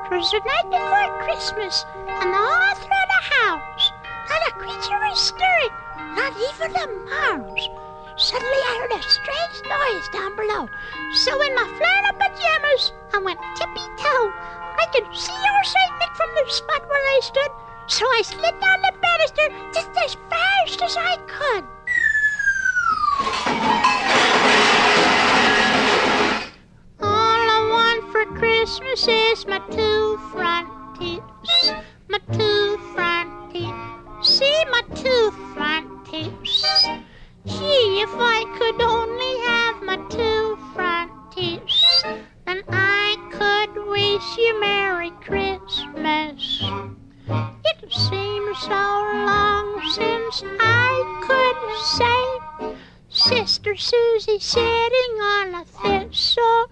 'Twas the night before Christmas, and all through the house not a creature was stirring, not even a mouse. Suddenly I heard a strange noise down below, so in my flannel pajamas I went tippy-toe. I could see old St. Nick from the spot where I stood, so I slid down the banister just as fast as I could. All I want for Christmas is my two front teeth, my two front teeth. See my two front teeth. Gee, if I could only have my two front teeth, then I could wish you Merry Christmas. It seems so long since I could say Sister Susie sitting on a thistle.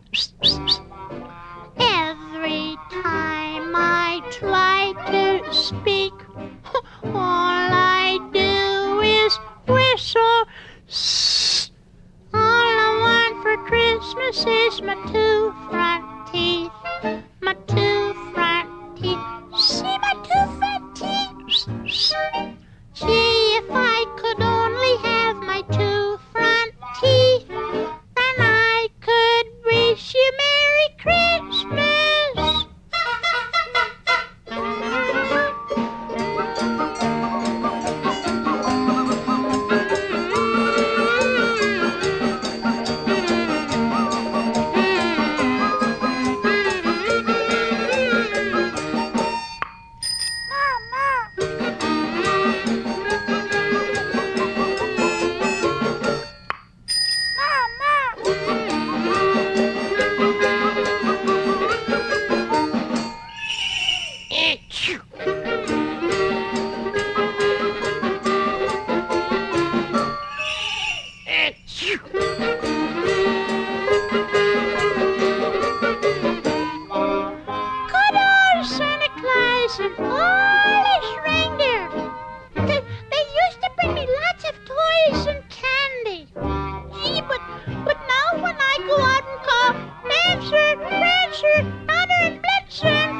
Every time I try to speak, all I do is whistle. All I want for Christmas is my two front teeth, my two front teeth. See my two front teeth? Gee, if I could only have my two front teeth, then I could wish you Merry Christmas. And all his reindeer. They used to bring me lots of toys and candy. Gee, but now when I go out and call Dancer, Prancer, Donner, and Blitzer,